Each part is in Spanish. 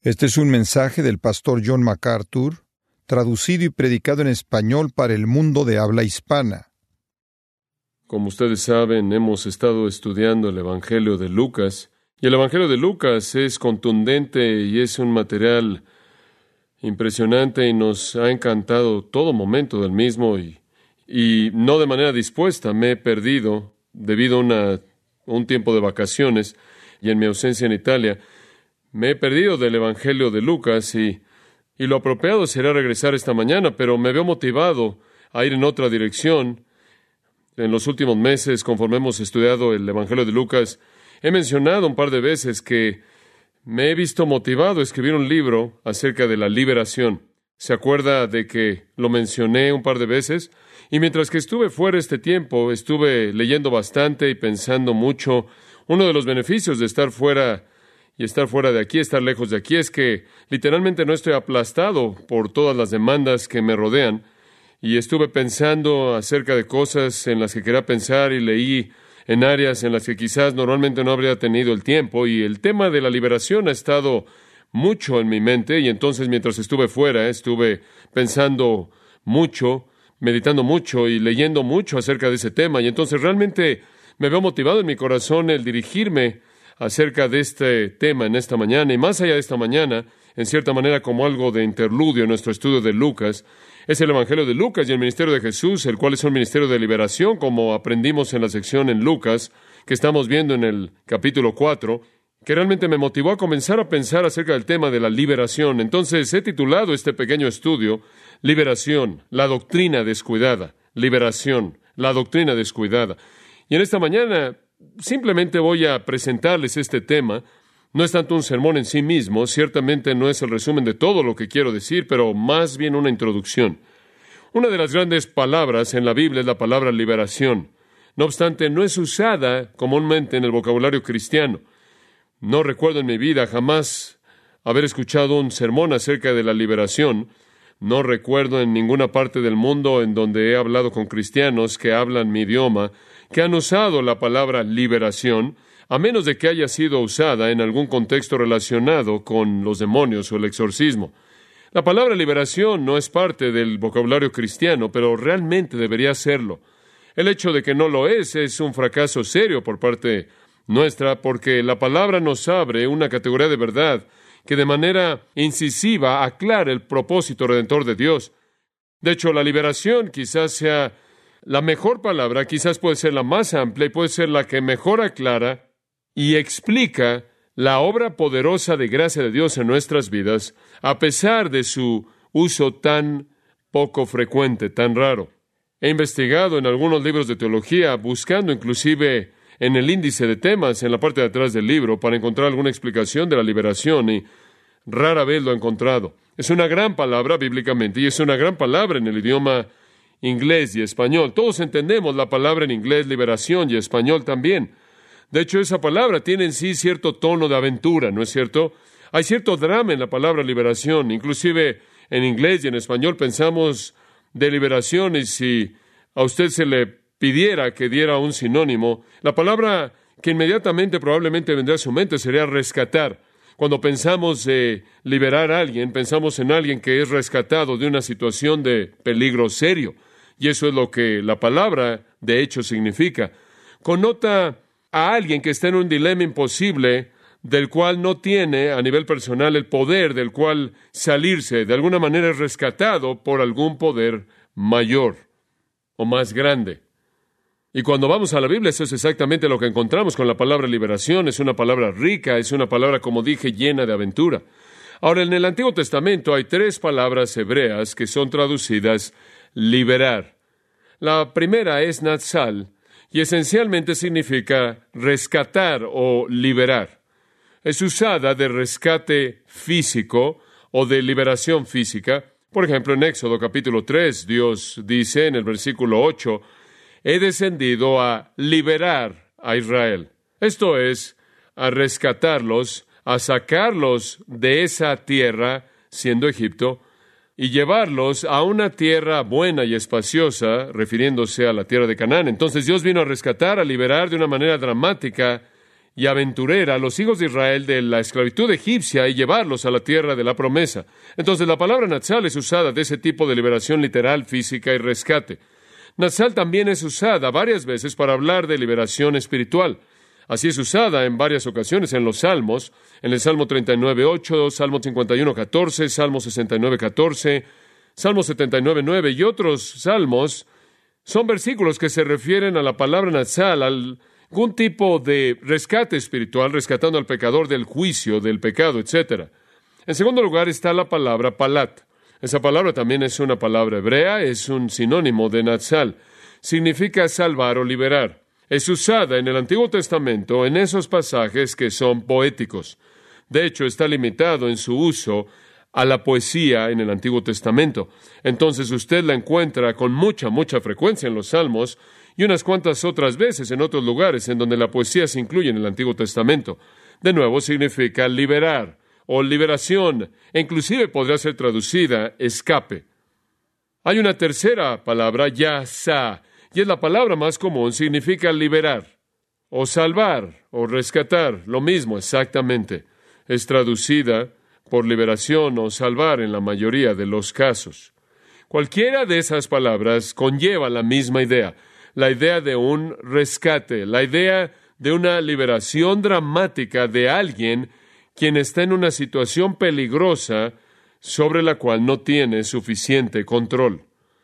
Este es un mensaje del pastor John MacArthur, traducido y predicado en español para el mundo de habla hispana. Como ustedes saben, hemos estado estudiando el Evangelio de Lucas, y el Evangelio de Lucas es contundente y es un material impresionante y nos ha encantado todo momento del mismo y no de manera dispuesta. Me he perdido debido a un tiempo de vacaciones y en mi ausencia en Italia. Me he perdido del Evangelio de Lucas y lo apropiado será regresar esta mañana, pero me veo motivado a ir en otra dirección. En los últimos meses, conforme hemos estudiado el Evangelio de Lucas, he mencionado un par de veces que me he visto motivado a escribir un libro acerca de la liberación. ¿Se acuerda de que lo mencioné un par de veces? Y mientras que estuve fuera este tiempo, estuve leyendo bastante y pensando mucho. Uno de los beneficios de estar fuera y estar fuera de aquí, estar lejos de aquí, es que literalmente no estoy aplastado por todas las demandas que me rodean. Y estuve pensando acerca de cosas en las que quería pensar y leí en áreas en las que quizás normalmente no habría tenido el tiempo. Y el tema de la liberación ha estado mucho en mi mente. Y entonces, mientras estuve fuera, estuve pensando mucho, meditando mucho y leyendo mucho acerca de ese tema. Y entonces realmente me veo motivado en mi corazón el dirigirme acerca de este tema en esta mañana, y más allá de esta mañana, en cierta manera como algo de interludio en nuestro estudio de Lucas, es el Evangelio de Lucas y el ministerio de Jesús, el cual es un ministerio de liberación, como aprendimos en la sección en Lucas, que estamos viendo en el capítulo 4, que realmente me motivó a comenzar a pensar acerca del tema de la liberación. Entonces he titulado este pequeño estudio, Liberación, la doctrina descuidada. Liberación, la doctrina descuidada. Y en esta mañana simplemente voy a presentarles este tema. No es tanto un sermón en sí mismo, ciertamente no es el resumen de todo lo que quiero decir, pero más bien una introducción. Una de las grandes palabras en la Biblia es la palabra liberación. No obstante, no es usada comúnmente en el vocabulario cristiano. No recuerdo en mi vida jamás haber escuchado un sermón acerca de la liberación. No recuerdo en ninguna parte del mundo en donde he hablado con cristianos que hablan mi idioma, que han usado la palabra liberación, a menos de que haya sido usada en algún contexto relacionado con los demonios o el exorcismo. La palabra liberación no es parte del vocabulario cristiano, pero realmente debería serlo. El hecho de que no lo es un fracaso serio por parte nuestra, porque la palabra nos abre una categoría de verdad que de manera incisiva aclara el propósito redentor de Dios. De hecho, la liberación quizás sea la mejor palabra, quizás puede ser la más amplia y puede ser la que mejor aclara y explica la obra poderosa de gracia de Dios en nuestras vidas, a pesar de su uso tan poco frecuente, tan raro. He investigado en algunos libros de teología, buscando inclusive en el índice de temas en la parte de atrás del libro para encontrar alguna explicación de la liberación, y rara vez lo he encontrado. Es una gran palabra bíblicamente y es una gran palabra en el idioma inglés y español. Todos entendemos la palabra en inglés, liberación, y español también. De hecho, esa palabra tiene en sí cierto tono de aventura, ¿no es cierto? Hay cierto drama en la palabra liberación. Inclusive en inglés y en español pensamos de liberación, y si a usted se le pidiera que diera un sinónimo, la palabra que inmediatamente probablemente vendrá a su mente sería rescatar. Cuando pensamos de liberar a alguien, pensamos en alguien que es rescatado de una situación de peligro serio. Y eso es lo que la palabra, de hecho, significa. Connota a alguien que está en un dilema imposible, del cual no tiene a nivel personal el poder del cual salirse. De alguna manera es rescatado por algún poder mayor o más grande. Y cuando vamos a la Biblia, eso es exactamente lo que encontramos con la palabra liberación. Es una palabra rica, es una palabra, como dije, llena de aventura. Ahora, en el Antiguo Testamento hay 3 palabras hebreas que son traducidas liberar. La primera es natsal, y esencialmente significa rescatar o liberar. Es usada de rescate físico o de liberación física. Por ejemplo, en Éxodo capítulo 3, Dios dice en el versículo 8, he descendido a liberar a Israel. Esto es, a rescatarlos, a sacarlos de esa tierra, siendo Egipto, y llevarlos a una tierra buena y espaciosa, refiriéndose a la tierra de Canaán. Entonces Dios vino a rescatar, a liberar de una manera dramática y aventurera a los hijos de Israel de la esclavitud egipcia y llevarlos a la tierra de la promesa. Entonces, la palabra Natsal es usada de ese tipo de liberación literal, física y rescate. Natsal también es usada varias veces para hablar de liberación espiritual. Así es usada en varias ocasiones en los Salmos, en el Salmo 39:8, Salmo 51:14, Salmo 69:14, Salmo 79:9 y otros salmos. Son versículos que se refieren a la palabra Natsal, algún tipo de rescate espiritual, rescatando al pecador del juicio, del pecado, etc. En segundo lugar está la palabra palat. Esa palabra también es una palabra hebrea, es un sinónimo de Natsal. Significa salvar o liberar. Es usada en el Antiguo Testamento en esos pasajes que son poéticos. De hecho, está limitado en su uso a la poesía en el Antiguo Testamento. Entonces usted la encuentra con mucha frecuencia en los Salmos y unas cuantas otras veces en otros lugares en donde la poesía se incluye en el Antiguo Testamento. De nuevo, significa liberar o liberación, e inclusive podría ser traducida escape. Hay una tercera palabra, yasa, y es la palabra más común, significa liberar, o salvar, o rescatar, lo mismo exactamente. Es traducida por liberación o salvar en la mayoría de los casos. Cualquiera de esas palabras conlleva la misma idea, la idea de un rescate, la idea de una liberación dramática de alguien quien está en una situación peligrosa sobre la cual no tiene suficiente control.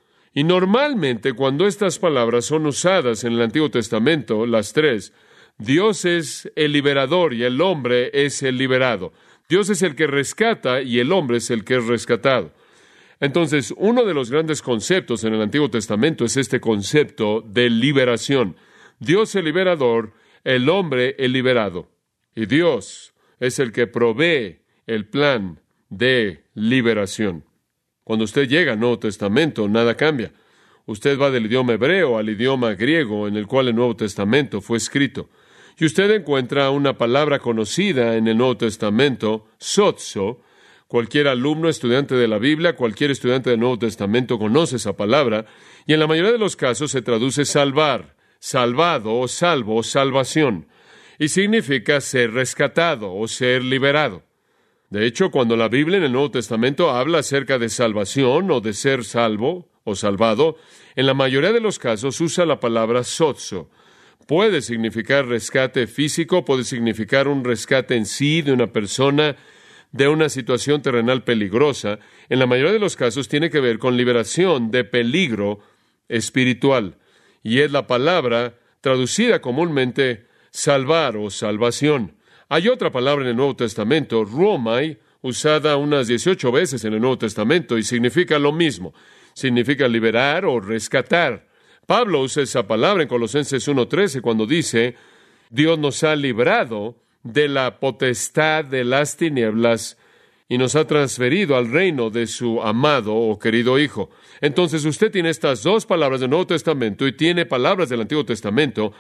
Y normalmente cuando estas palabras son usadas en el Antiguo Testamento, las tres, Dios es el liberador y el hombre es el liberado. Dios es el que rescata y el hombre es el que es rescatado. Entonces, uno de los grandes conceptos en el Antiguo Testamento es este concepto de liberación. Dios el liberador, el hombre el liberado. Y Dios es el que provee el plan de liberación. Cuando usted llega al Nuevo Testamento, nada cambia. Usted va del idioma hebreo al idioma griego en el cual el Nuevo Testamento fue escrito. Y usted encuentra una palabra conocida en el Nuevo Testamento, sozo. Cualquier alumno, estudiante de la Biblia, cualquier estudiante del Nuevo Testamento conoce esa palabra, y en la mayoría de los casos se traduce salvar, salvado o salvo, salvación, y significa ser rescatado o ser liberado. De hecho, cuando la Biblia en el Nuevo Testamento habla acerca de salvación o de ser salvo o salvado, en la mayoría de los casos usa la palabra sozo. Puede significar rescate físico, puede significar un rescate en sí de una persona, de una situación terrenal peligrosa. En la mayoría de los casos tiene que ver con liberación de peligro espiritual. Y es la palabra traducida comúnmente salvar o salvación. Hay otra palabra en el Nuevo Testamento, ruomai, usada unas 18 veces en el Nuevo Testamento y significa lo mismo. Significa liberar o rescatar. Pablo usa esa palabra en Colosenses 1:13 cuando dice, Dios nos ha librado de la potestad de las tinieblas y nos ha transferido al reino de su amado o querido Hijo. Entonces usted tiene estas dos palabras del Nuevo Testamento y tiene palabras del Antiguo Testamento,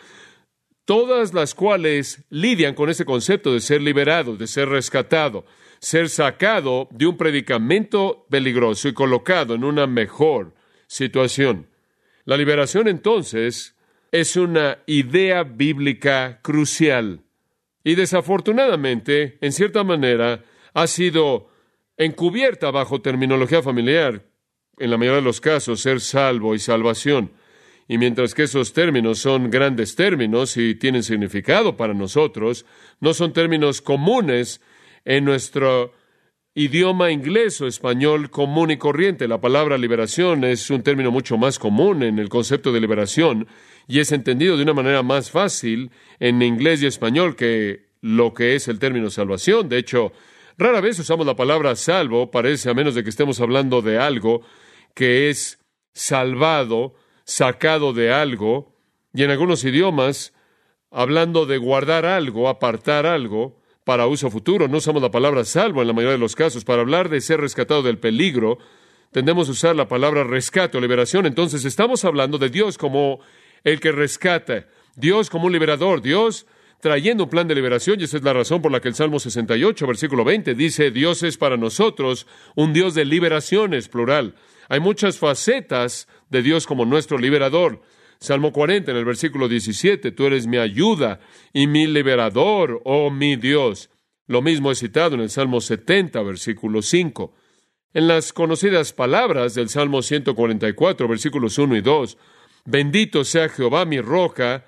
todas las cuales lidian con ese concepto de ser liberado, de ser rescatado, ser sacado de un predicamento peligroso y colocado en una mejor situación. La liberación, entonces, es una idea bíblica crucial y desafortunadamente, en cierta manera, ha sido encubierta bajo terminología familiar, en la mayoría de los casos, ser salvo y salvación. Y mientras que esos términos son grandes términos y tienen significado para nosotros, no son términos comunes en nuestro idioma inglés o español común y corriente. La palabra liberación es un término mucho más común en el concepto de liberación y es entendido de una manera más fácil en inglés y español que lo que es el término salvación. De hecho, rara vez usamos la palabra salvo, parece, a menos de que estemos hablando de algo que es salvado, sacado de algo, y en algunos idiomas, hablando de guardar algo, apartar algo, para uso futuro, no usamos la palabra salvo en la mayoría de los casos. Para hablar de ser rescatado del peligro, tendemos a usar la palabra rescate o liberación. Entonces, estamos hablando de Dios como el que rescata, Dios como un liberador, Dios trayendo un plan de liberación, y esa es la razón por la que el Salmo 68, versículo 20, dice, Dios es para nosotros un Dios de liberaciones, plural. Hay muchas facetas de Dios como nuestro liberador. Salmo 40, en el versículo 17, tú eres mi ayuda y mi liberador, oh mi Dios. Lo mismo es citado en el Salmo 70, versículo 5. En las conocidas palabras del Salmo 144, versículos 1 y 2, bendito sea Jehová mi roca,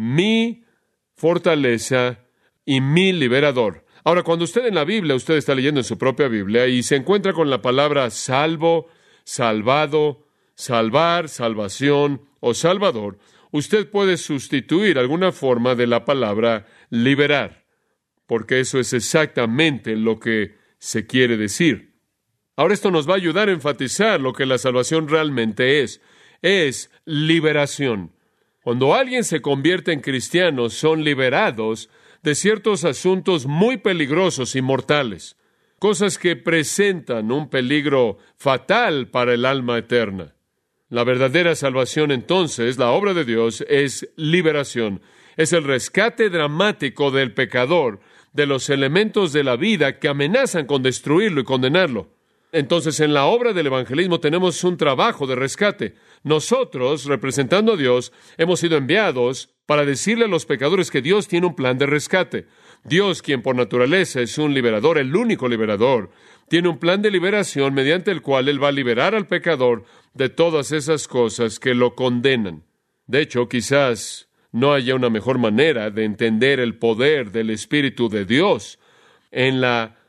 mi fortaleza y mi liberador. Ahora, cuando usted en la Biblia, usted está leyendo en su propia Biblia y se encuentra con la palabra salvo, salvado, salvar, salvación o salvador, usted puede sustituir alguna forma de la palabra liberar, porque eso es exactamente lo que se quiere decir. Ahora esto nos va a ayudar a enfatizar lo que la salvación realmente es liberación. Cuando alguien se convierte en cristiano, son liberados de ciertos asuntos muy peligrosos y mortales, cosas que presentan un peligro fatal para el alma eterna. La verdadera salvación, entonces, la obra de Dios, es liberación. Es el rescate dramático del pecador de los elementos de la vida que amenazan con destruirlo y condenarlo. Entonces, en la obra del evangelismo tenemos un trabajo de rescate. Nosotros, representando a Dios, hemos sido enviados para decirle a los pecadores que Dios tiene un plan de rescate. Dios, quien por naturaleza es un liberador, el único liberador, tiene un plan de liberación mediante el cual Él va a liberar al pecador de todas esas cosas que lo condenan. De hecho, quizás no haya una mejor manera de entender el poder del Espíritu de Dios en la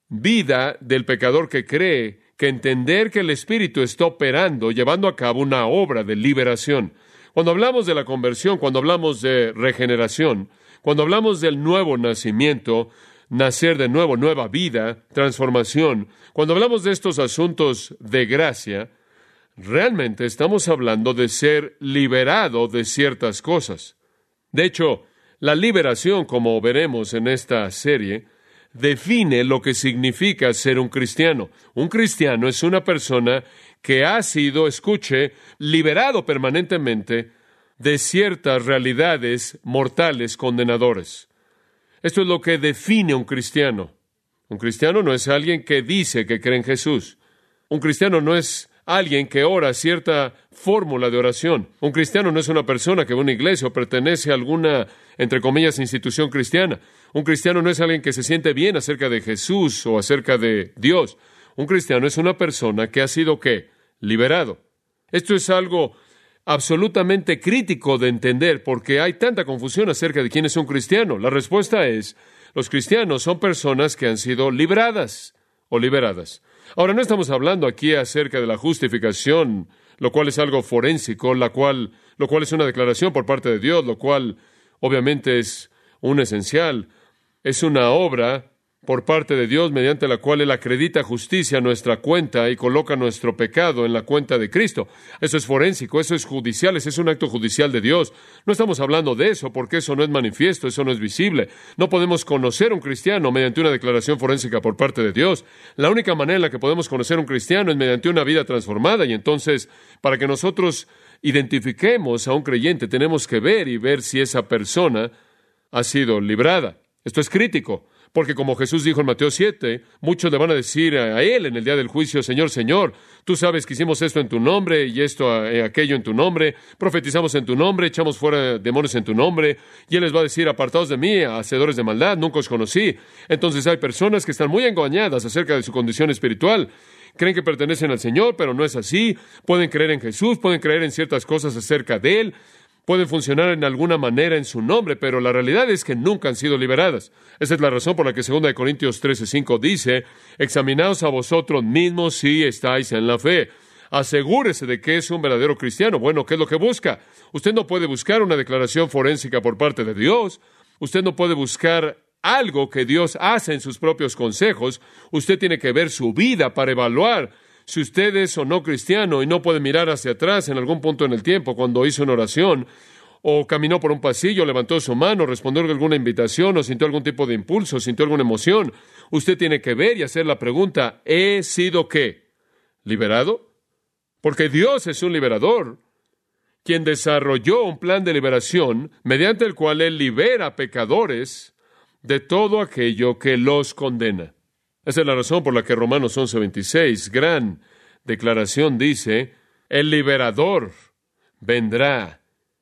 vida del pecador que cree que entender que el Espíritu está operando, llevando a cabo una obra de liberación. Cuando hablamos de la conversión, cuando hablamos de regeneración, cuando hablamos del nuevo nacimiento, nacer de nuevo, nueva vida, transformación, cuando hablamos de estos asuntos de gracia, realmente estamos hablando de ser liberado de ciertas cosas. De hecho, la liberación, como veremos en esta serie, define lo que significa ser un cristiano. Un cristiano es una persona que ha sido, escuche, liberado permanentemente de ciertas realidades mortales condenadoras. Esto es lo que define un cristiano. Un cristiano no es alguien que dice que cree en Jesús. Un cristiano no es alguien que ora cierta fórmula de oración. Un cristiano no es una persona que va a una iglesia o pertenece a alguna, entre comillas, institución cristiana. Un cristiano no es alguien que se siente bien acerca de Jesús o acerca de Dios. Un cristiano es una persona que ha sido, ¿qué? Liberado. Esto es algo absolutamente crítico de entender porque hay tanta confusión acerca de quién es un cristiano. La respuesta es, los cristianos son personas que han sido libradas o liberadas. Ahora, no estamos hablando aquí acerca de la justificación, lo cual es algo forénsico, lo cual es una declaración por parte de Dios, lo cual obviamente es un esencial. Es una obra por parte de Dios mediante la cual Él acredita justicia a nuestra cuenta y coloca nuestro pecado en la cuenta de Cristo. Eso es forénsico, eso es judicial, ese es un acto judicial de Dios. No estamos hablando de eso porque eso no es manifiesto, eso no es visible. No podemos conocer a un cristiano mediante una declaración forénsica por parte de Dios. La única manera en la que podemos conocer a un cristiano es mediante una vida transformada, y entonces, para que nosotros identifiquemos a un creyente, tenemos que ver si esa persona ha sido librada. Esto es crítico, porque como Jesús dijo en Mateo 7, muchos le van a decir a Él en el día del juicio, Señor, Señor, tú sabes que hicimos esto en tu nombre y esto, aquello en tu nombre, profetizamos en tu nombre, echamos fuera demonios en tu nombre, y Él les va a decir, apartaos de mí, hacedores de maldad, nunca os conocí. Entonces hay personas que están muy engañadas acerca de su condición espiritual. Creen que pertenecen al Señor, pero no es así. Pueden creer en Jesús, pueden creer en ciertas cosas acerca de Él, pueden funcionar en alguna manera en su nombre, pero la realidad es que nunca han sido liberadas. Esa es la razón por la que 2 Corintios 13:5 dice, examinaos a vosotros mismos si estáis en la fe. Asegúrese de que es un verdadero cristiano. Bueno, ¿qué es lo que busca? Usted no puede buscar una declaración forénsica por parte de Dios. Usted no puede buscar algo que Dios hace en sus propios consejos. Usted tiene que ver su vida para evaluar si usted es o no cristiano, y no puede mirar hacia atrás en algún punto en el tiempo cuando hizo una oración, o caminó por un pasillo, levantó su mano, respondió a alguna invitación, o sintió algún tipo de impulso, sintió alguna emoción. Usted tiene que ver y hacer la pregunta, ¿he sido qué? ¿Liberado? Porque Dios es un liberador, quien desarrolló un plan de liberación mediante el cual Él libera a pecadores de todo aquello que los condena. Esa es la razón por la que Romanos 11:26, gran declaración, dice, el liberador vendrá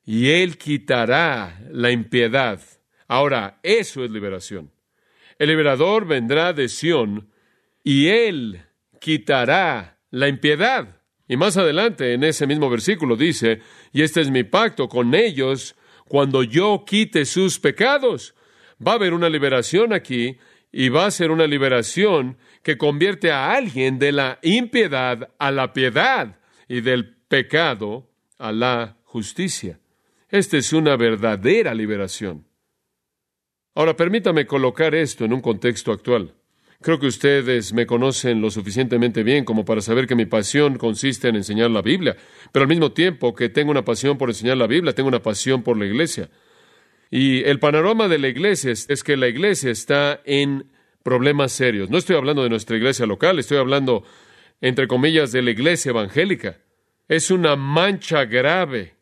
y Él quitará la impiedad. Ahora, eso es liberación. El liberador vendrá de Sión y Él quitará la impiedad. Y más adelante, en ese mismo versículo, dice, y este es mi pacto con ellos cuando yo quite sus pecados. Va a haber una liberación aquí, y va a ser una liberación que convierte a alguien de la impiedad a la piedad y del pecado a la justicia. Esta es una verdadera liberación. Ahora, permítame colocar esto en un contexto actual. Creo que ustedes me conocen lo suficientemente bien como para saber que mi pasión consiste en enseñar la Biblia, pero al mismo tiempo que tengo una pasión por enseñar la Biblia, tengo una pasión por la iglesia. Y el panorama de la iglesia es que la iglesia está en problemas serios. No estoy hablando de nuestra iglesia local, estoy hablando, entre comillas, de la iglesia evangélica. Es una mancha grave,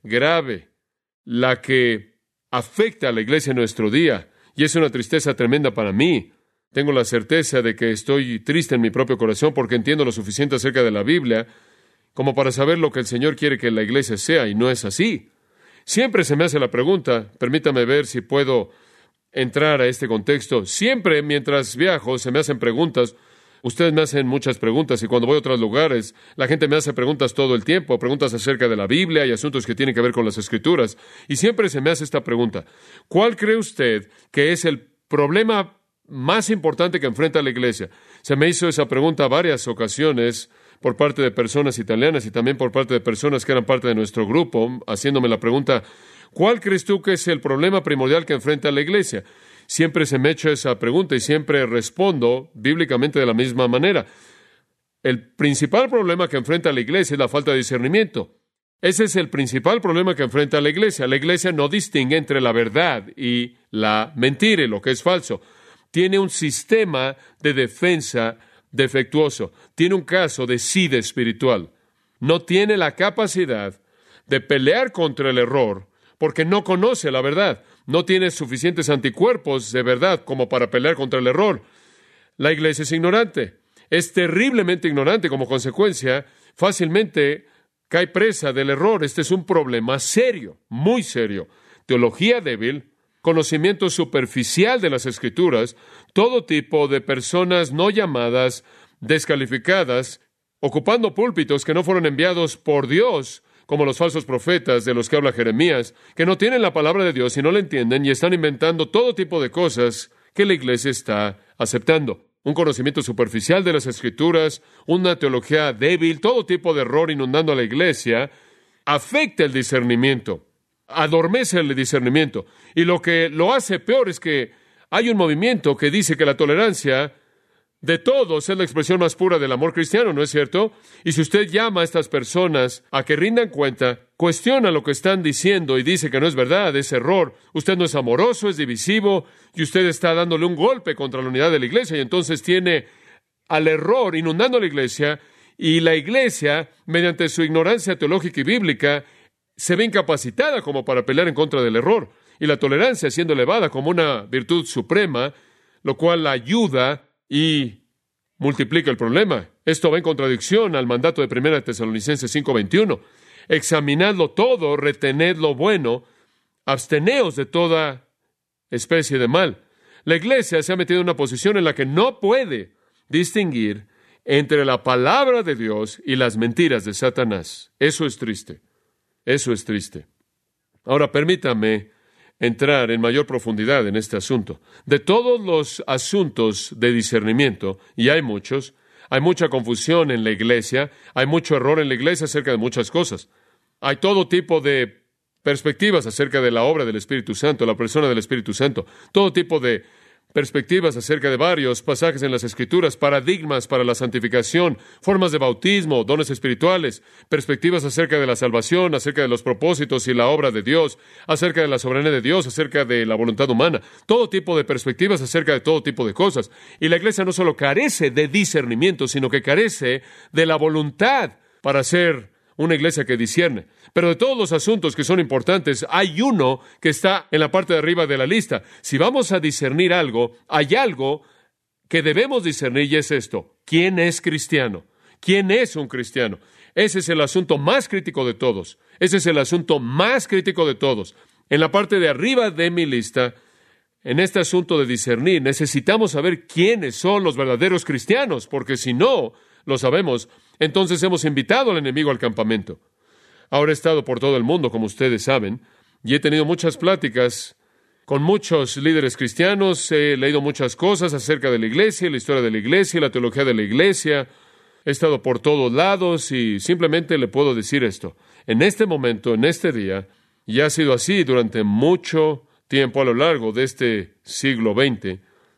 la que afecta a la iglesia en nuestro día, y es una tristeza tremenda para mí. Tengo la certeza de que estoy triste en mi propio corazón porque entiendo lo suficiente acerca de la Biblia como para saber lo que el Señor quiere que la iglesia sea, y no es así. Siempre se me hace la pregunta, permítame ver si puedo entrar a este contexto. Siempre, mientras viajo, se me hacen preguntas. Ustedes me hacen muchas preguntas, y cuando voy a otros lugares, la gente me hace preguntas todo el tiempo, preguntas acerca de la Biblia y asuntos que tienen que ver con las Escrituras. Y siempre se me hace esta pregunta: ¿cuál cree usted que es el problema más importante que enfrenta la iglesia? Se me hizo esa pregunta varias ocasiones por parte de personas italianas y también por parte de personas que eran parte de nuestro grupo, haciéndome la pregunta: ¿cuál crees tú que es el problema primordial que enfrenta la iglesia? Siempre se me echa esa pregunta y siempre respondo bíblicamente de la misma manera. El principal problema que enfrenta la iglesia es la falta de discernimiento. Ese es el principal problema que enfrenta la iglesia. La iglesia no distingue entre la verdad y la mentira y lo que es falso. Tiene un sistema de defensa defectuoso. Tiene un caso de sida espiritual. No tiene la capacidad de pelear contra el error porque no conoce la verdad. No tiene suficientes anticuerpos de verdad como para pelear contra el error. La iglesia es ignorante. Es terriblemente ignorante. Como consecuencia, fácilmente cae presa del error. Este es un problema serio, muy serio. Teología débil, conocimiento superficial de las Escrituras, todo tipo de personas no llamadas, descalificadas, ocupando púlpitos que no fueron enviados por Dios, como los falsos profetas de los que habla Jeremías, que no tienen la palabra de Dios y no la entienden y están inventando todo tipo de cosas que la iglesia está aceptando. Un conocimiento superficial de las Escrituras, una teología débil, todo tipo de error inundando a la iglesia, afecta el discernimiento, adormece el discernimiento. Y lo que lo hace peor es que hay un movimiento que dice que la tolerancia de todos es la expresión más pura del amor cristiano, ¿no es cierto? Y si usted llama a estas personas a que rindan cuenta, cuestiona lo que están diciendo y dice que no es verdad, es error, usted no es amoroso, es divisivo, y usted está dándole un golpe contra la unidad de la iglesia, y entonces tiene al error inundando la iglesia, y la iglesia, mediante su ignorancia teológica y bíblica, se ve incapacitada como para pelear en contra del error, y la tolerancia siendo elevada como una virtud suprema, lo cual la ayuda y multiplica el problema. Esto va en contradicción al mandato de 1 Tesalonicenses 5:21. Examinadlo todo, retened lo bueno, absteneos de toda especie de mal. La iglesia se ha metido en una posición en la que no puede distinguir entre la palabra de Dios y las mentiras de Satanás. Eso es triste. Eso es triste. Ahora, permítame entrar en mayor profundidad en este asunto. De todos los asuntos de discernimiento, y hay muchos, hay mucha confusión en la iglesia, hay mucho error en la iglesia acerca de muchas cosas. Hay todo tipo de perspectivas acerca de la obra del Espíritu Santo, la persona del Espíritu Santo, todo tipo de perspectivas acerca de varios pasajes en las Escrituras, paradigmas para la santificación, formas de bautismo, dones espirituales, perspectivas acerca de la salvación, acerca de los propósitos y la obra de Dios, acerca de la soberanía de Dios, acerca de la voluntad humana, todo tipo de perspectivas acerca de todo tipo de cosas. Y la iglesia no solo carece de discernimiento, sino que carece de la voluntad para ser una iglesia que discierne. Pero de todos los asuntos que son importantes, hay uno que está en la parte de arriba de la lista. Si vamos a discernir algo, hay algo que debemos discernir y es esto: ¿quién es cristiano? ¿Quién es un cristiano? Ese es el asunto más crítico de todos. Ese es el asunto más crítico de todos. En la parte de arriba de mi lista, en este asunto de discernir, necesitamos saber quiénes son los verdaderos cristianos, porque si no lo sabemos, entonces hemos invitado al enemigo al campamento. Ahora he estado por todo el mundo, como ustedes saben, y he tenido muchas pláticas con muchos líderes cristianos, he leído muchas cosas acerca de la iglesia, la historia de la iglesia, la teología de la iglesia. He estado por todos lados y simplemente le puedo decir esto. En este momento, en este día, y ha sido así durante mucho tiempo a lo largo de este siglo XX,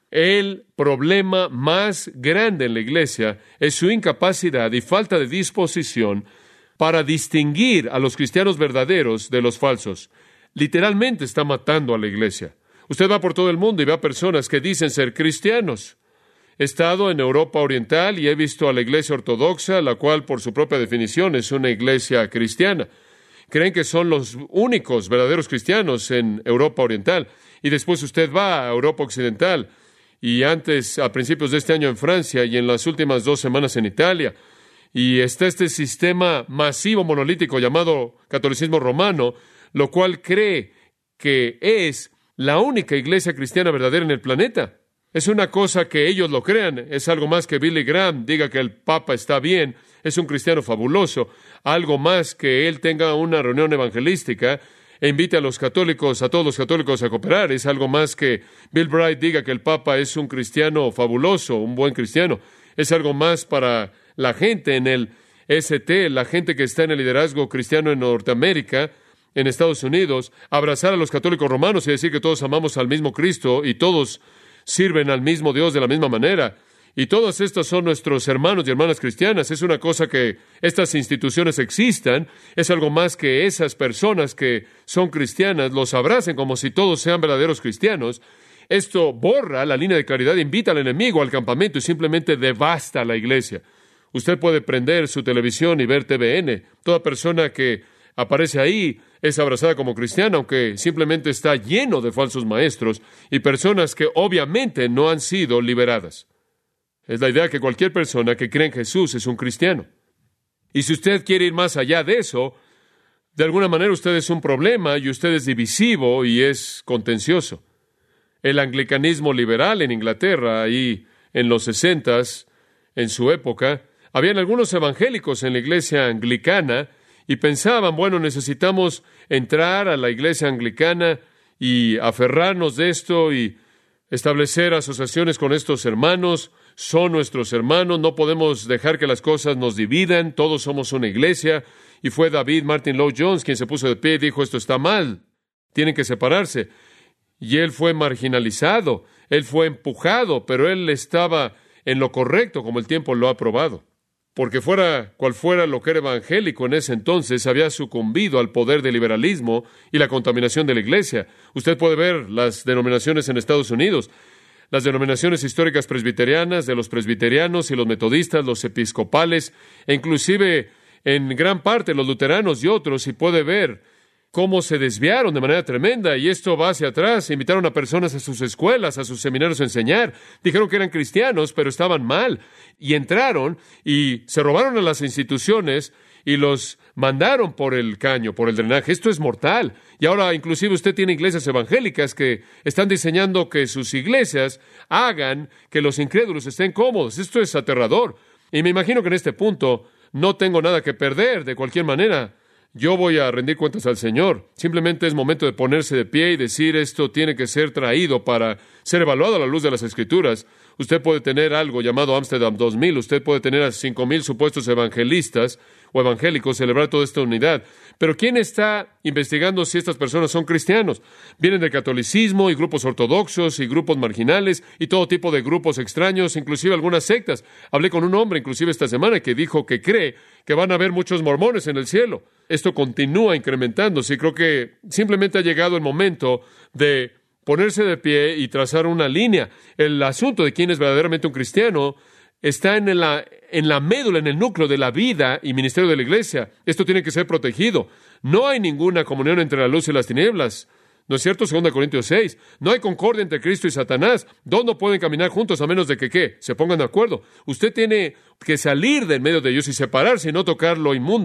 el problema más grande en la iglesia es su incapacidad y falta de disposición para distinguir a los cristianos verdaderos de los falsos. Literalmente está matando a la iglesia. Usted va por todo el mundo y ve a personas que dicen ser cristianos. He estado en Europa Oriental y he visto a la iglesia ortodoxa, la cual por su propia definición es una iglesia cristiana. Creen que son los únicos verdaderos cristianos en Europa Oriental. Y después usted va a Europa Occidental y antes, a principios de este año en Francia y en las últimas 2 semanas en Italia. Y está este sistema masivo monolítico llamado catolicismo romano, lo cual cree que es la única iglesia cristiana verdadera en el planeta. Es una cosa que ellos lo crean, es algo más que Billy Graham diga que el Papa está bien, es un cristiano fabuloso, algo más que él tenga una reunión evangelística e invite a los católicos, a todos los católicos a cooperar, es algo más que Bill Bright diga que el Papa es un cristiano fabuloso, un buen cristiano, es algo más para la gente en el ST, la gente que está en el liderazgo cristiano en Norteamérica, en Estados Unidos, abrazar a los católicos romanos y decir que todos amamos al mismo Cristo y todos sirven al mismo Dios de la misma manera. Y todas estas son nuestros hermanos y hermanas cristianas. Es una cosa que estas instituciones existan. Es algo más que esas personas que son cristianas los abracen como si todos sean verdaderos cristianos. Esto borra la línea de claridad, invita al enemigo al campamento y simplemente devasta a la iglesia. Usted puede prender su televisión y ver TVN. Toda persona que aparece ahí es abrazada como cristiana, aunque simplemente está lleno de falsos maestros y personas que obviamente no han sido liberadas. Es la idea que cualquier persona que cree en Jesús es un cristiano. Y si usted quiere ir más allá de eso, de alguna manera usted es un problema y usted es divisivo y es contencioso. El anglicanismo liberal en Inglaterra, ahí en los 60s, en su época, habían algunos evangélicos en la iglesia anglicana y pensaban, bueno, necesitamos entrar a la iglesia anglicana y aferrarnos de esto y establecer asociaciones con estos hermanos. Son nuestros hermanos, no podemos dejar que las cosas nos dividan, todos somos una iglesia. Y fue David Martin Lloyd-Jones quien se puso de pie y dijo, esto está mal, tienen que separarse. Y él fue marginalizado, él fue empujado, pero él estaba en lo correcto, como el tiempo lo ha probado. Porque fuera cual fuera lo que era evangélico en ese entonces, había sucumbido al poder del liberalismo y la contaminación de la iglesia. Usted puede ver las denominaciones en Estados Unidos, las denominaciones históricas presbiterianas, de los presbiterianos y los metodistas, los episcopales, e inclusive en gran parte los luteranos y otros, y puede ver cómo se desviaron de manera tremenda, y esto va hacia atrás. Invitaron a personas a sus escuelas, a sus seminarios a enseñar. Dijeron que eran cristianos, pero estaban mal. Y entraron y se robaron a las instituciones y los mandaron por el caño, por el drenaje. Esto es mortal. Y ahora inclusive usted tiene iglesias evangélicas que están diseñando que sus iglesias hagan que los incrédulos estén cómodos. Esto es aterrador. Y me imagino que en este punto no tengo nada que perder de cualquier manera. Yo voy a rendir cuentas al Señor. Simplemente es momento de ponerse de pie y decir esto tiene que ser traído para ser evaluado a la luz de las Escrituras. Usted puede tener algo llamado Amsterdam 2000. Usted puede tener a 5,000 supuestos evangelistas o evangélicos celebrar toda esta unidad. Pero ¿quién está investigando si estas personas son cristianos? Vienen del catolicismo y grupos ortodoxos y grupos marginales y todo tipo de grupos extraños, inclusive algunas sectas. Hablé con un hombre inclusive esta semana que dijo que cree que van a haber muchos mormones en el cielo. Esto continúa incrementándose y creo que simplemente ha llegado el momento de ponerse de pie y trazar una línea. El asunto de quién es verdaderamente un cristiano está en la médula, en el núcleo de la vida y ministerio de la iglesia. Esto tiene que ser protegido. No hay ninguna comunión entre la luz y las tinieblas. ¿No es cierto? 2 Corintios 6. No hay concordia entre Cristo y Satanás. Dos no pueden caminar juntos a menos de que, ¿qué? Se pongan de acuerdo. Usted tiene que salir del medio de ellos y separarse y no tocar lo inmundo.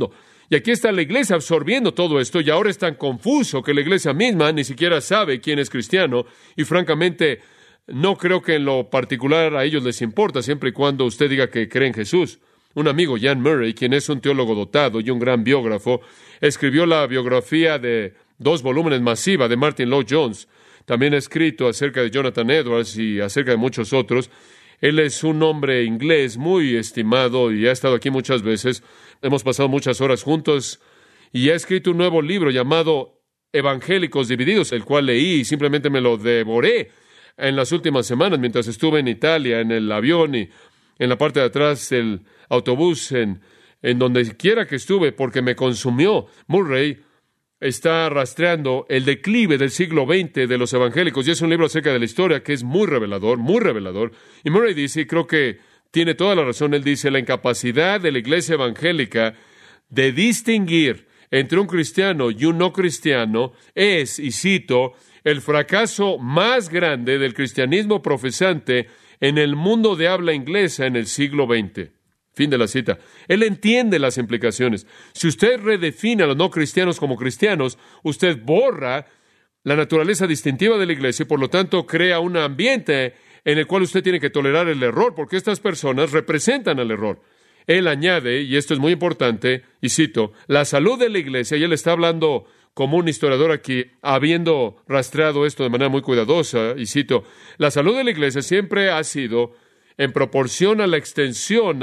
Y aquí está la iglesia absorbiendo todo esto, y ahora es tan confuso que la iglesia misma ni siquiera sabe quién es cristiano, y francamente no creo que en lo particular a ellos les importa, siempre y cuando usted diga que cree en Jesús. Un amigo, Jan Murray, quien es un teólogo dotado y un gran biógrafo, escribió la biografía de 2 volúmenes masiva de Martin Lloyd-Jones. También ha escrito acerca de Jonathan Edwards y acerca de muchos otros. Él es un hombre inglés muy estimado y ha estado aquí muchas veces. Hemos pasado muchas horas juntos y ha escrito un nuevo libro llamado Evangélicos Divididos, el cual leí y simplemente me lo devoré en las últimas semanas mientras estuve en Italia, en el avión y en la parte de atrás del autobús, en donde quiera que estuve, porque me consumió. Murray está rastreando el declive del siglo XX de los evangélicos, y es un libro acerca de la historia que es muy revelador, muy revelador. Y Murray dice, y creo que tiene toda la razón, él dice, la incapacidad de la iglesia evangélica de distinguir entre un cristiano y un no cristiano es, y cito, el fracaso más grande del cristianismo profesante en el mundo de habla inglesa en el siglo XX. Fin de la cita. Él entiende las implicaciones. Si usted redefine a los no cristianos como cristianos, usted borra la naturaleza distintiva de la iglesia y por lo tanto crea un ambiente en el cual usted tiene que tolerar el error, porque estas personas representan el error. Él añade, y esto es muy importante, y cito, la salud de la iglesia, y él está hablando como un historiador aquí, habiendo rastreado esto de manera muy cuidadosa, y cito, la salud de la iglesia siempre ha sido en proporción a la extensión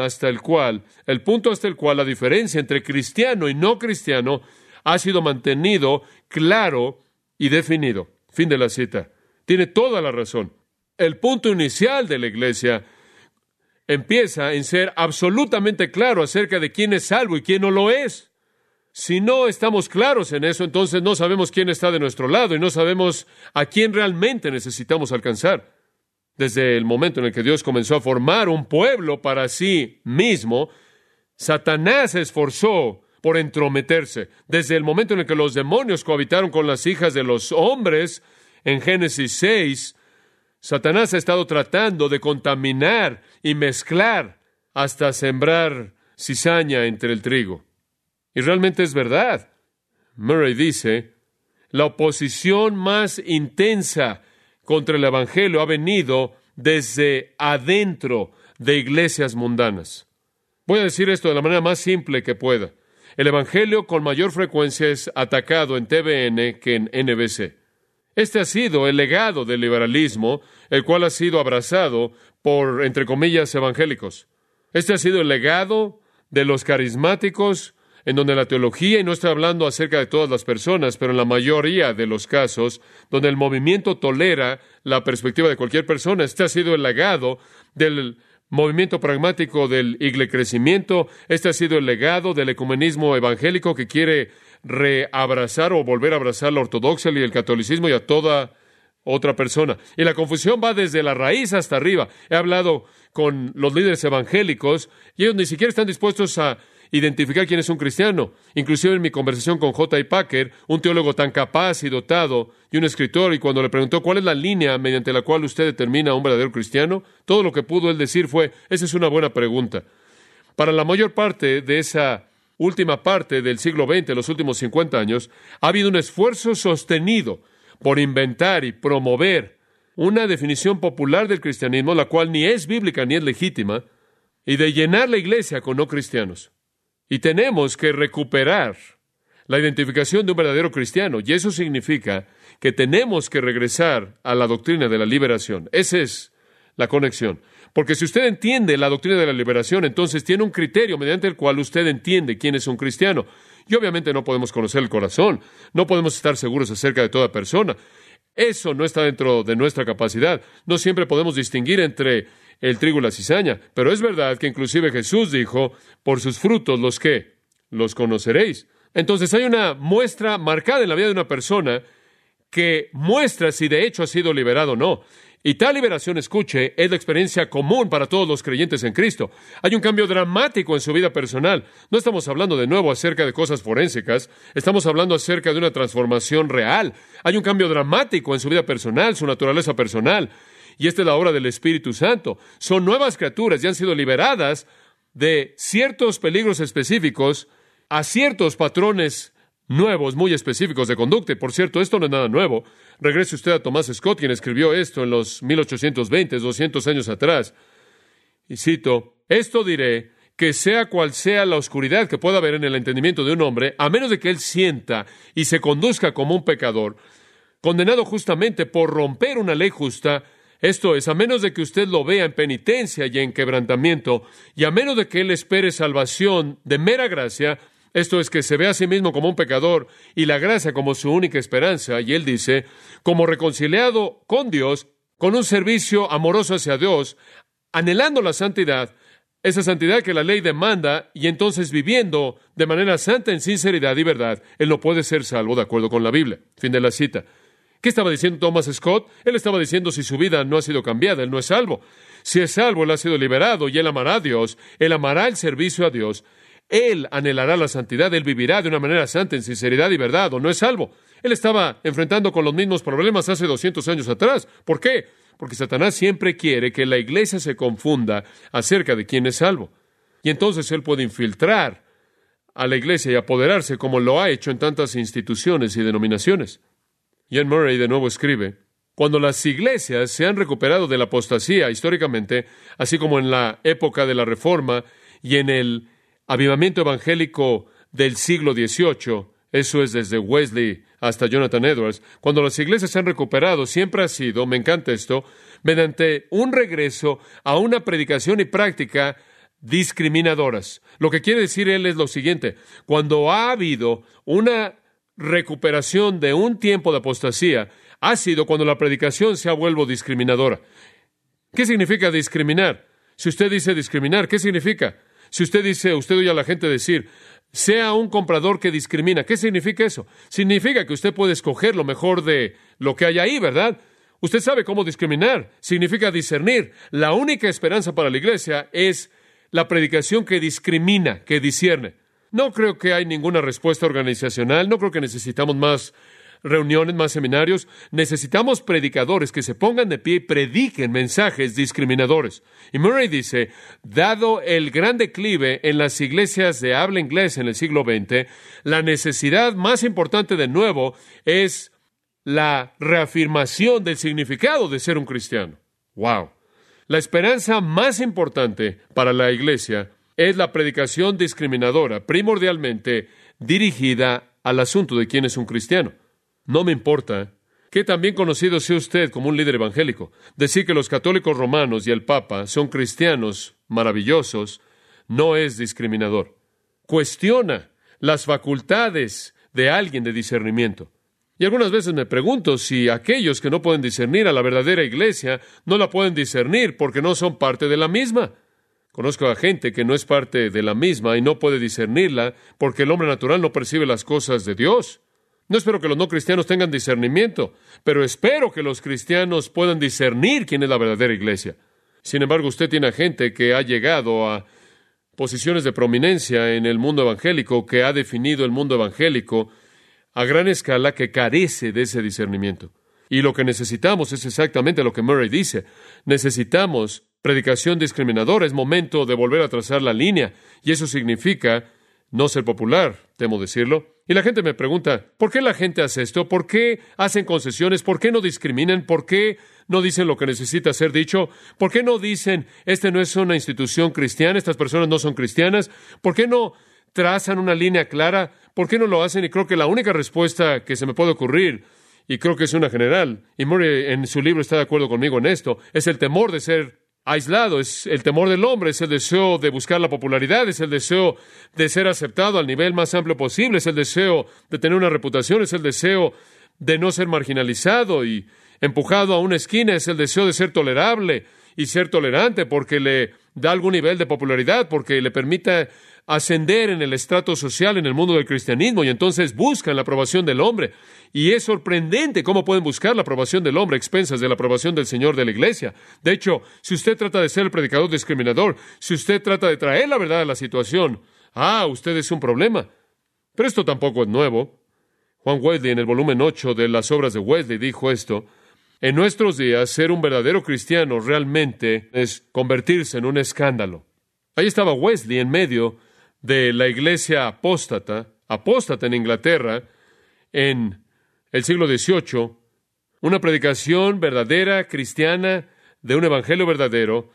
el punto hasta el cual la diferencia entre cristiano y no cristiano ha sido mantenido claro y definido. Fin de la cita. Tiene toda la razón. El punto inicial de la iglesia empieza en ser absolutamente claro acerca de quién es salvo y quién no lo es. Si no estamos claros en eso, entonces no sabemos quién está de nuestro lado y no sabemos a quién realmente necesitamos alcanzar. Desde el momento en el que Dios comenzó a formar un pueblo para sí mismo, Satanás se esforzó por entrometerse. Desde el momento en el que los demonios cohabitaron con las hijas de los hombres, en Génesis 6, Satanás ha estado tratando de contaminar y mezclar hasta sembrar cizaña entre el trigo. Y realmente es verdad. Murray dice, la oposición más intensa contra el Evangelio ha venido desde adentro de iglesias mundanas. Voy a decir esto de la manera más simple que pueda. El Evangelio con mayor frecuencia es atacado en TVN que en NBC. Este ha sido el legado del liberalismo, el cual ha sido abrazado por, entre comillas, evangélicos. Este ha sido el legado de los carismáticos, en donde la teología, y no estoy hablando acerca de todas las personas, pero en la mayoría de los casos, donde el movimiento tolera la perspectiva de cualquier persona, este ha sido el legado del movimiento pragmático del iglecrecimiento, este ha sido el legado del ecumenismo evangélico que quiere reabrazar o volver a abrazar la ortodoxia y el catolicismo y a toda otra persona. Y la confusión va desde la raíz hasta arriba. He hablado con los líderes evangélicos y ellos ni siquiera están dispuestos a identificar quién es un cristiano. Inclusive en mi conversación con J.I. Packer, un teólogo tan capaz y dotado y un escritor, y cuando le preguntó cuál es la línea mediante la cual usted determina a un verdadero cristiano, todo lo que pudo él decir fue, esa es una buena pregunta. Para la mayor parte de esa última parte del siglo XX, los últimos 50 años, ha habido un esfuerzo sostenido por inventar y promover una definición popular del cristianismo, la cual ni es bíblica ni es legítima, y de llenar la iglesia con no cristianos. Y tenemos que recuperar la identificación de un verdadero cristiano, y eso significa que tenemos que regresar a la doctrina de la liberación. Esa es la conexión. Porque si usted entiende la doctrina de la liberación, entonces tiene un criterio mediante el cual usted entiende quién es un cristiano. Y obviamente no podemos conocer el corazón, no podemos estar seguros acerca de toda persona. Eso no está dentro de nuestra capacidad. No siempre podemos distinguir entre el trigo y la cizaña, pero es verdad que inclusive Jesús dijo, por sus frutos los conoceréis. Entonces hay una muestra marcada en la vida de una persona que muestra si de hecho ha sido liberado o no. Y tal liberación, escuche, es la experiencia común para todos los creyentes en Cristo. Hay un cambio dramático en su vida personal. No estamos hablando de nuevo acerca de cosas forensicas, estamos hablando acerca de una transformación real. Hay un cambio dramático en su vida personal, su naturaleza personal. Y esta es la obra del Espíritu Santo. Son nuevas criaturas y han sido liberadas de ciertos peligros específicos a ciertos patrones nuevos, muy específicos de conducta. Y por cierto, esto no es nada nuevo. Regrese usted a Thomas Scott, quien escribió esto en los 1820, 200 años atrás. Y cito, esto diré, que sea cual sea la oscuridad que pueda haber en el entendimiento de un hombre, a menos de que él sienta y se conduzca como un pecador, condenado justamente por romper una ley justa, esto es, a menos de que usted lo vea en penitencia y en quebrantamiento, y a menos de que él espere salvación de mera gracia, esto es, que se ve a sí mismo como un pecador y la gracia como su única esperanza, y él dice, como reconciliado con Dios, con un servicio amoroso hacia Dios, anhelando la santidad, esa santidad que la ley demanda, y entonces viviendo de manera santa en sinceridad y verdad, él no puede ser salvo de acuerdo con la Biblia. Fin de la cita. ¿Qué estaba diciendo Thomas Scott? Él estaba diciendo, si su vida no ha sido cambiada, él no es salvo. Si es salvo, él ha sido liberado y él amará a Dios, él amará el servicio a Dios, él anhelará la santidad, él vivirá de una manera santa en sinceridad y verdad, o no es salvo. Él estaba enfrentando con los mismos problemas hace 200 años atrás. ¿Por qué? Porque Satanás siempre quiere que la iglesia se confunda acerca de quién es salvo. Y entonces él puede infiltrar a la iglesia y apoderarse como lo ha hecho en tantas instituciones y denominaciones. Ian Murray de nuevo escribe, cuando las iglesias se han recuperado de la apostasía históricamente, así como en la época de la Reforma y en el avivamiento evangélico del siglo XVIII, eso es desde Wesley hasta Jonathan Edwards, cuando las iglesias se han recuperado, siempre ha sido, me encanta esto, mediante un regreso a una predicación y práctica discriminadoras. Lo que quiere decir él es lo siguiente, cuando ha habido una recuperación de un tiempo de apostasía, ha sido cuando la predicación se ha vuelto discriminadora. ¿Qué significa discriminar? Si usted dice discriminar, ¿qué significa? Si usted dice, usted oye a la gente decir, sea un comprador que discrimina, ¿qué significa eso? Significa que usted puede escoger lo mejor de lo que hay ahí, ¿verdad? Usted sabe cómo discriminar. Significa discernir. La única esperanza para la iglesia es la predicación que discrimina, que discierne. No creo que hay ninguna respuesta organizacional. No creo que necesitamos más reuniones, más seminarios. Necesitamos predicadores que se pongan de pie y prediquen mensajes discriminadores. Y Murray dice, dado el gran declive en las iglesias de habla inglesa en el siglo XX, la necesidad más importante de nuevo es la reafirmación del significado de ser un cristiano. ¡Wow! La esperanza más importante para la iglesia es la predicación discriminadora, primordialmente dirigida al asunto de quién es un cristiano. No me importa que también conocido sea usted como un líder evangélico. Decir que los católicos romanos y el Papa son cristianos maravillosos no es discriminador. Cuestiona las facultades de alguien de discernimiento. Y algunas veces me pregunto si aquellos que no pueden discernir a la verdadera iglesia no la pueden discernir porque no son parte de la misma. Conozco a gente que no es parte de la misma y no puede discernirla porque el hombre natural no percibe las cosas de Dios. No espero que los no cristianos tengan discernimiento, pero espero que los cristianos puedan discernir quién es la verdadera iglesia. Sin embargo, usted tiene a gente que ha llegado a posiciones de prominencia en el mundo evangélico, que ha definido el mundo evangélico a gran escala, que carece de ese discernimiento. Y lo que necesitamos es exactamente lo que Murray dice. Necesitamos predicación discriminadora. Es momento de volver a trazar la línea. Y eso significa no ser popular, temo decirlo. Y la gente me pregunta, ¿por qué la gente hace esto? ¿Por qué hacen concesiones? ¿Por qué no discriminan? ¿Por qué no dicen lo que necesita ser dicho? ¿Por qué no dicen, este no es una institución cristiana, estas personas no son cristianas? ¿Por qué no trazan una línea clara? ¿Por qué no lo hacen? Y creo que la única respuesta que se me puede ocurrir, y creo que es una general, y Murray en su libro está de acuerdo conmigo en esto, es el temor de ser aislado, es el temor del hombre, es el deseo de buscar la popularidad, es el deseo de ser aceptado al nivel más amplio posible, es el deseo de tener una reputación, es el deseo de no ser marginalizado y empujado a una esquina, es el deseo de ser tolerable y ser tolerante porque le da algún nivel de popularidad, porque le permita ascender en el estrato social en el mundo del cristianismo, y entonces buscan la aprobación del hombre. Y es sorprendente cómo pueden buscar la aprobación del hombre a expensas de la aprobación del Señor de la iglesia. De hecho, si usted trata de ser el predicador discriminador, si usted trata de traer la verdad a la situación, usted es un problema. Pero esto tampoco es nuevo. Juan Wesley, en el volumen 8 de las obras de Wesley, dijo esto: en nuestros días, ser un verdadero cristiano realmente es convertirse en un escándalo. Ahí estaba Wesley en medio de la iglesia apóstata en Inglaterra, en el siglo XVIII, una predicación verdadera, cristiana, de un evangelio verdadero,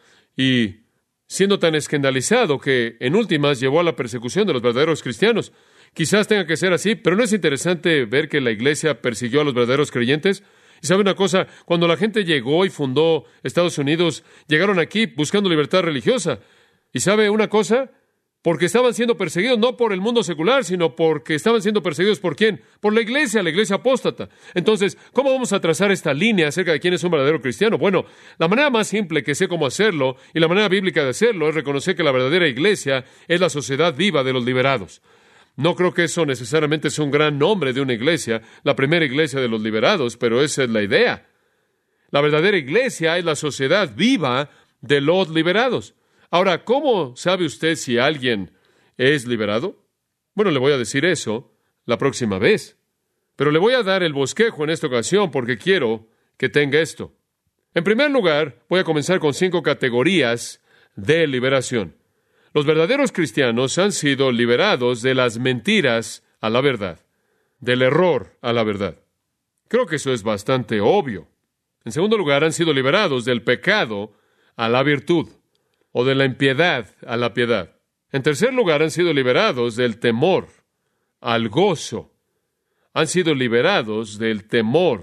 y siendo tan escandalizado que en últimas llevó a la persecución de los verdaderos cristianos. Quizás tenga que ser así, pero ¿no es interesante ver que la iglesia persiguió a los verdaderos creyentes? Y sabe una cosa, cuando la gente llegó y fundó Estados Unidos, llegaron aquí buscando libertad religiosa. ¿Y sabe una cosa? Porque estaban siendo perseguidos no por el mundo secular, sino porque estaban siendo perseguidos ¿por quién? Por la iglesia apóstata. Entonces, ¿cómo vamos a trazar esta línea acerca de quién es un verdadero cristiano? Bueno, la manera más simple que sé cómo hacerlo, y la manera bíblica de hacerlo, es reconocer que la verdadera iglesia es la sociedad viva de los liberados. No creo que eso necesariamente es un gran nombre de una iglesia, la primera iglesia de los liberados, pero esa es la idea. La verdadera iglesia es la sociedad viva de los liberados. Ahora, ¿cómo sabe usted si alguien es liberado? Bueno, le voy a decir eso la próxima vez. Pero le voy a dar el bosquejo en esta ocasión porque quiero que tenga esto. En primer lugar, voy a comenzar con 5 categorías de liberación. Los verdaderos cristianos han sido liberados de las mentiras a la verdad, del error a la verdad. Creo que eso es bastante obvio. En segundo lugar, han sido liberados del pecado a la virtud, o de la impiedad a la piedad. En tercer lugar, han sido liberados del temor al gozo. Han sido liberados del temor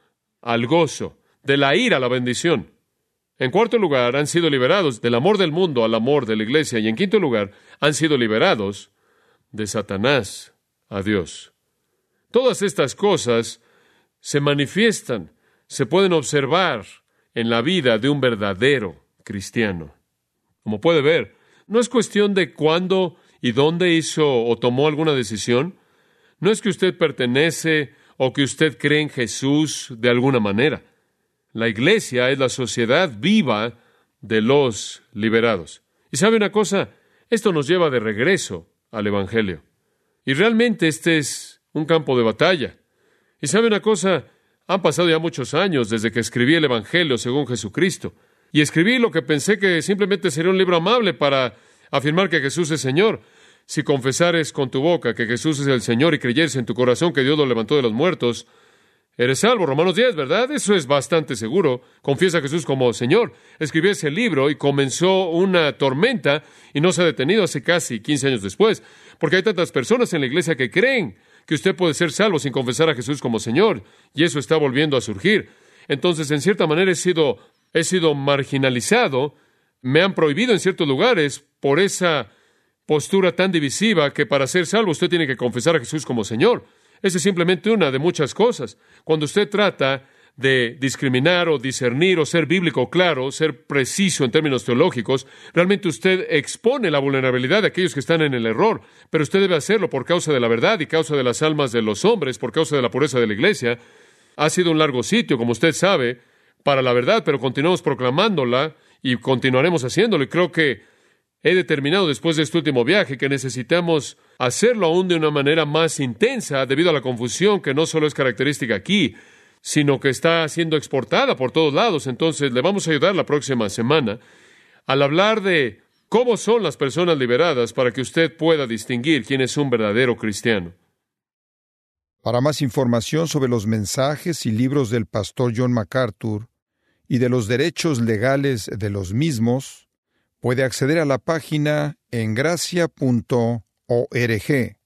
al gozo, de la ira a la bendición. En cuarto lugar, han sido liberados del amor del mundo al amor de la iglesia. Y en quinto lugar, han sido liberados de Satanás a Dios. Todas estas cosas se manifiestan, se pueden observar en la vida de un verdadero cristiano. Como puede ver, no es cuestión de cuándo y dónde hizo o tomó alguna decisión. No es que usted pertenece o que usted cree en Jesús de alguna manera. La iglesia es la sociedad viva de los liberados. Y ¿sabe una cosa? Esto nos lleva de regreso al Evangelio. Y realmente este es un campo de batalla. Y ¿sabe una cosa? Han pasado ya muchos años desde que escribí el Evangelio según Jesucristo. Y escribí lo que pensé que simplemente sería un libro amable para afirmar que Jesús es Señor. Si confesares con tu boca que Jesús es el Señor y creyeres en tu corazón que Dios lo levantó de los muertos, eres salvo. Romanos 10, ¿verdad? Eso es bastante seguro. Confiesa a Jesús como Señor. Escribí ese libro y comenzó una tormenta y no se ha detenido hace casi 15 años después. Porque hay tantas personas en la iglesia que creen que usted puede ser salvo sin confesar a Jesús como Señor. Y eso está volviendo a surgir. Entonces, en cierta manera, he sido marginalizado. Me han prohibido en ciertos lugares por esa postura tan divisiva que para ser salvo usted tiene que confesar a Jesús como Señor. Esa es simplemente una de muchas cosas. Cuando usted trata de discriminar o discernir o ser bíblico claro, ser preciso en términos teológicos, realmente usted expone la vulnerabilidad de aquellos que están en el error, pero usted debe hacerlo por causa de la verdad y causa de las almas de los hombres, por causa de la pureza de la iglesia. Ha sido un largo sitio, como usted sabe, para la verdad, pero continuamos proclamándola y continuaremos haciéndolo. Y creo que he determinado después de este último viaje que necesitamos hacerlo aún de una manera más intensa debido a la confusión que no solo es característica aquí, sino que está siendo exportada por todos lados. Entonces, le vamos a ayudar la próxima semana al hablar de cómo son las personas liberadas para que usted pueda distinguir quién es un verdadero cristiano. Para más información sobre los mensajes y libros del pastor John MacArthur y de los derechos legales de los mismos, puede acceder a la página en gracia.org.